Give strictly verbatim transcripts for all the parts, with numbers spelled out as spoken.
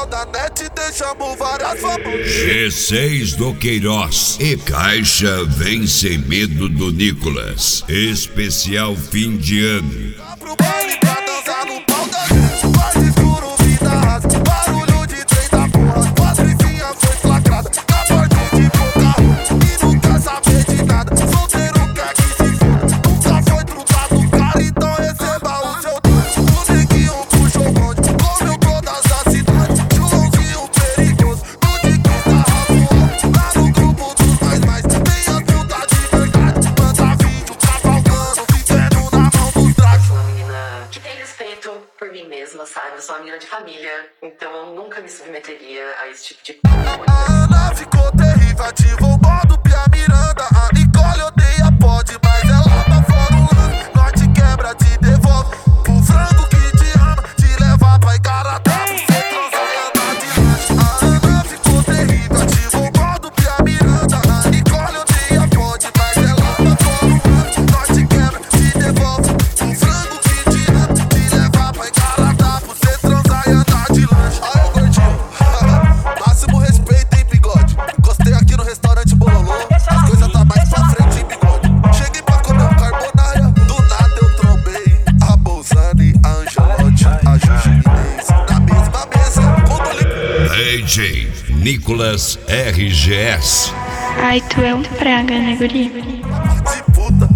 da net deixamos várias famosas. G seis do Queiroz e Caixa Vem Sem Medo do Nicolas. Especial fim de ano. Pro baile pra dançar no pau da gente. Quarto escuro, vida rasa, barulho de trem da porra. Patricinha foi flagrada na porta de boca e nunca saber de nada. Solteiro quer que se foda, nunca foi trocado cara, então receba o seu doce. O neguinho puxou o bonde, comeu todas as cidades. Joãozinho perigoso, no de quem tá razoável. Lá no grupo dos mais mais, tem as putas de verdade. Manda vídeo cavalgando, vivendo na mão dos dragos. Sou uma menina que tem respeito por mim mesma, sabe? Eu sou uma menina de família, então eu nunca me submeteria a esse tipo de A Ana ficou terrível, ativou o modo Pia Miranda. A Nicole odeia pode, mas ela tá fora o lance. Nós te quebra, te devolve pro frango que te ama, te levar pra Igarapé, você transar e andar de lanche. A Ana ficou terrível, ativou o modo Pia Miranda. A Nicole odeia pode, mas ela tá fora o lance. Nós te quebra, te devolve pro frango que te ama, te levar pra Igarapé, você transar e andar de lanche. Aí o gordinho, máximo respeito, hein, bigode. Encostei aqui no restaurante Bololô, as coisas tá mais pra frente, hein, bigode. Cheguei pra comer um carbonara, do nada eu trombei a Bolzani, a Angelotti, a Juju Inês na mesma mesa. Quando eu D J Nicolas R G S. Ai, tu é um praga, né, guri? de puta,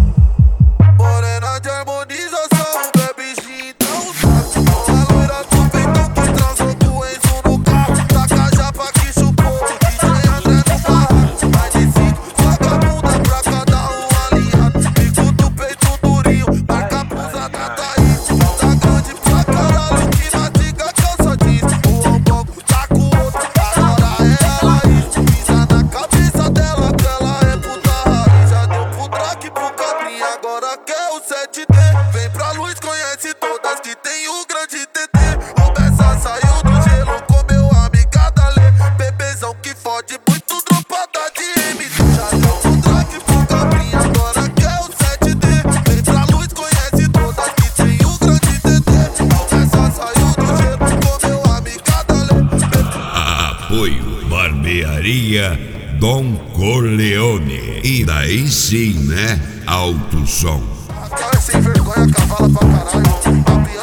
morena de harmonização, bebe gin, então sabe. A loira do peitão que transou com o Enzo no carro, taca a japa que chupou, D J André no barraco. Mais de cinco vagabunda pra cada um aliado, bico do peito durinho, marca pulsa da Thaís. Tá grande pra caralho, que na diga cansa disso. O ombongo tá com o outro, agora é ela isso. Pisa na cabeça dela, que ela é puta raiz. Já deu pro traque, pro cabrinho, agora quer o sete D. Vem pra luz, conhece todas que tem o grande T T. O Bessa saiu do gelo, comeu a amiga da Lê. Bebezão que fode muito, dropada de M D. Já deu pro traque, pro cabrinho, agora quer o sete D. Vem pra luz, conhece todas que tem o grande T T. O Bessa saiu do gelo, comeu a amiga da Lê. Apoio Barbearia Dom Corleone. E daí sim, né? Alto som. Cara sem vergonha, cavala pra caralho. A